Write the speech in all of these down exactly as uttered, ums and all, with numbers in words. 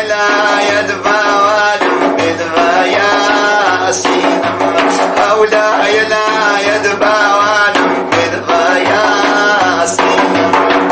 لا يدباوالم بدبايا سينم أولاي لا يدباوالم بدبايا سينم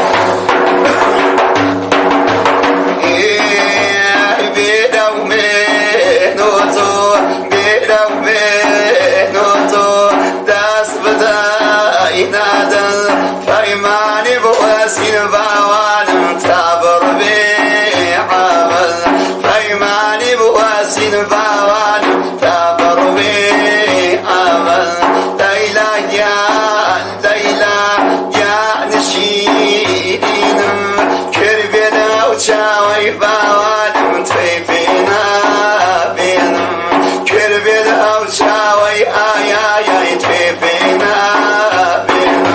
بيدو منوتو بيدو منوتو داس بداي نادل فايماني بواسين باوالم تابر بعمل فايماني بواسين باوالم تابر بعمل ليلى يا ليلى يا نشيدينم كربنا وشاوي باوالم تفيفينا بينم كربنا وشاوي آيا يا تفيفينا بينم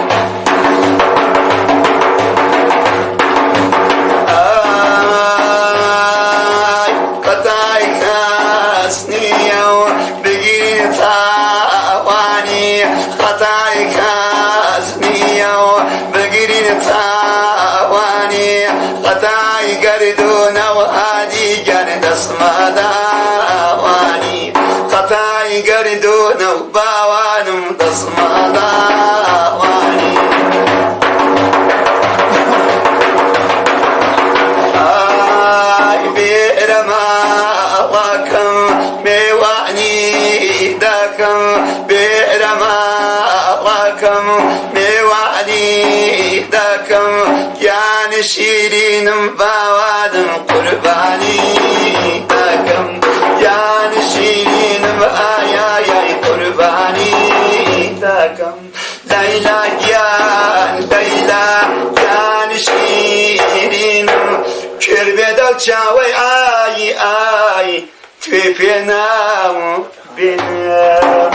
آي قطعي كاسنية بقيت واني قطعي كاسنية بقيت واني قطعي قردون وهادي قرد اسمدا واني قطعي قردون وباوانم دسمدا واني آي بيرما واكم ميواني داكم بيرما واكم ميواني داكم يا نشيرين باوادم قرباني داكم يا نشيرين بايا يا قرباني داكم ليلى يا ليلى يا نشيرين كربدا وشاوي آي آي تفينا بنا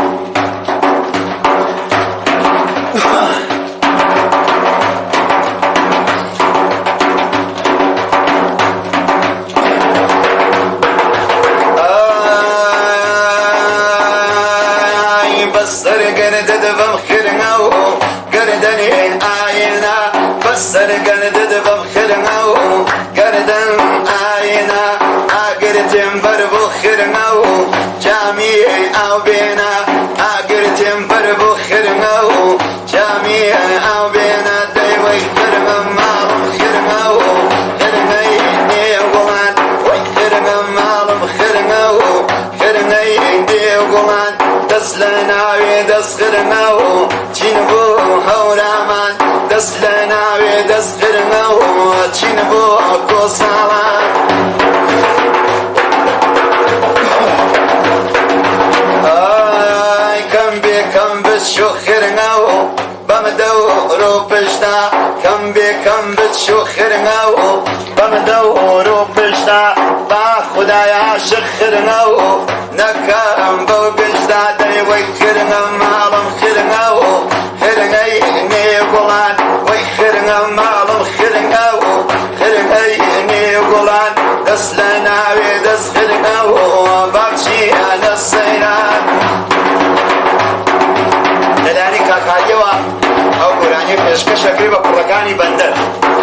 بصر قردد بمخرنا قردني آينا بصر قردد بمخرنا قردن آينا آقرتم بربخرنا جامي أو بينا آقرتم بربخرنا جامي أو بينا ديوي خرنا مالم خرنا خرني نيوغلان وخرنا مالم خرنا خرني نيوغلان دسلنا ودسخرنا وجنبو هورامان دسلنا ودسخرنا وجنبو كوسالان آي كم بي كم بشوخرنا بمدورو بشتا كم بي كم بشوخرنا بمدورو بشتا با خدايا شخرنا نكرم بو بشتا ويخرنا مالم خرنا خرنا نيقولان ويخرنا مالم خرنا خرنا نيقولان دسلنا ودس خرنا وبابشي على السيران لداني كاكايوا او قراني بيشكش قريبا قرقاني بندر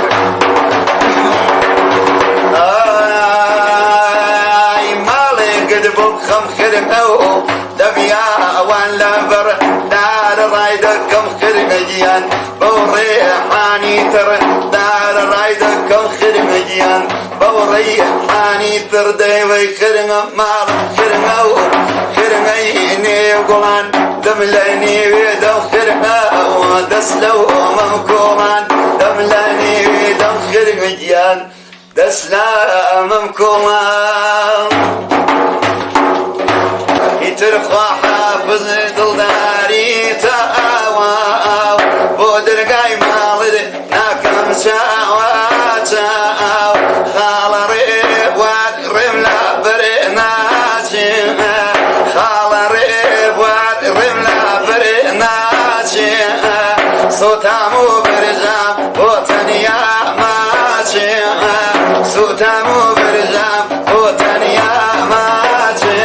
آي مالي قد بخم خرنا دبيا وان لبر دار رايدكم خرمجيان بوريحاني تر دار رايدكم خرمجيان بوريحاني تر ديوي خرم مال خرمو خرميني وقلان دملاني ويدو خرمو دسلو ممكومان دملاني ويدو خرمجيان دسلا ممكومان ترخى حافظ دلداري تاواو بودر قاي مالد ناكم ساوا تاو خال ريب واد رملا برناتي خال ريب واد رملا برناتي صوتامو برزام وطنيا ماتي صوتامو برزام وطنيا ماتي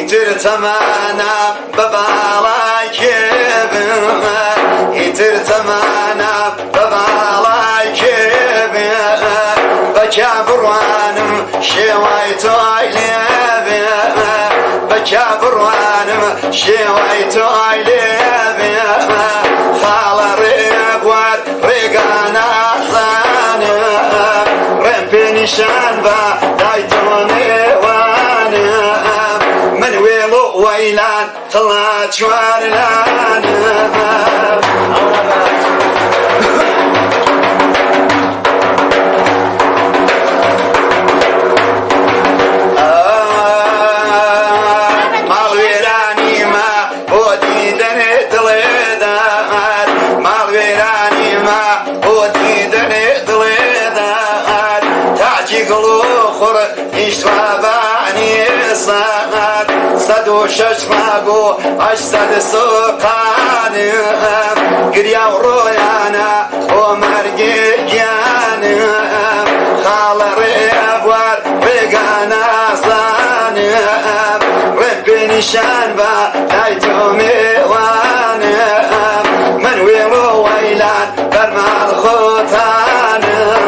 ئیتر تەمانە بە باڵای کێبێ ئیتر تەمانە بە باڵای کێبێ بەکیا بڕوانم شێوای تۆی لێبێ بەکیا بڕوانم شێوای تۆی لێبێ خاڵە ڕێبوار ڕێگانەزانێ ڕێم پێ نیشان بە دای تۆ نێوانێ من وێڵ و وەیلان خڵا چوارلانێ سەد و شەش ماگ و هەشسەد سوقانم گریا و ڕۆیانە بۆ مەرگی گیانم خاڵە ڕێبوار ڕێگانەزانم ڕێم پێ نیشان بە لای تۆ میوانم من وێڵ و وەیلان بەرماڵ خۆتانم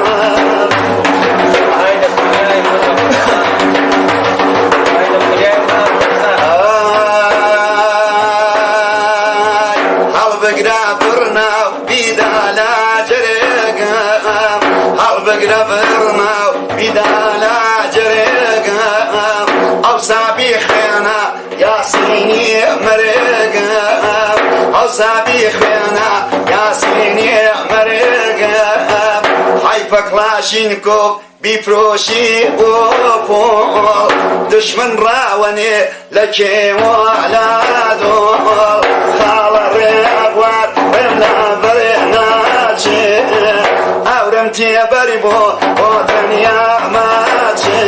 بقرا برناو بدالا جرقام او سابي خينا ياسيني مرقام او سابي خينا ياسيني مرقام حيفا كلاشينكوف بيفروشي وفول دشمن راوني لكي وعلى دول خال الرياضوات بلا برناتي أورم تيبري بو وطنيا ماتي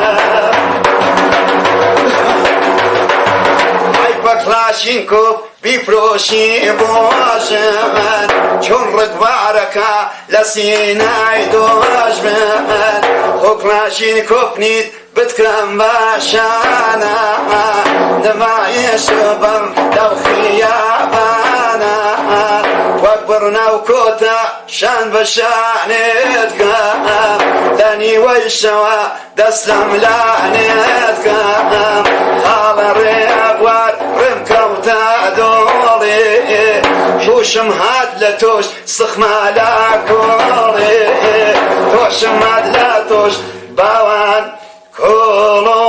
حيفا كلاشينكوف بيفروشي بوشمن چون رقباركا لسيناي دوشمن خو كلاشينكوف نيد بتكرم باشانا دماعي شبم لو خيابانا واكبرنا وكوتا شان بشانتك داني ويشوا دسلم لعنتك خال الرياضوار رمكوتا دولي توشم هاد لتوش سخما لاكولي توشم هاد لتوش باوان كولو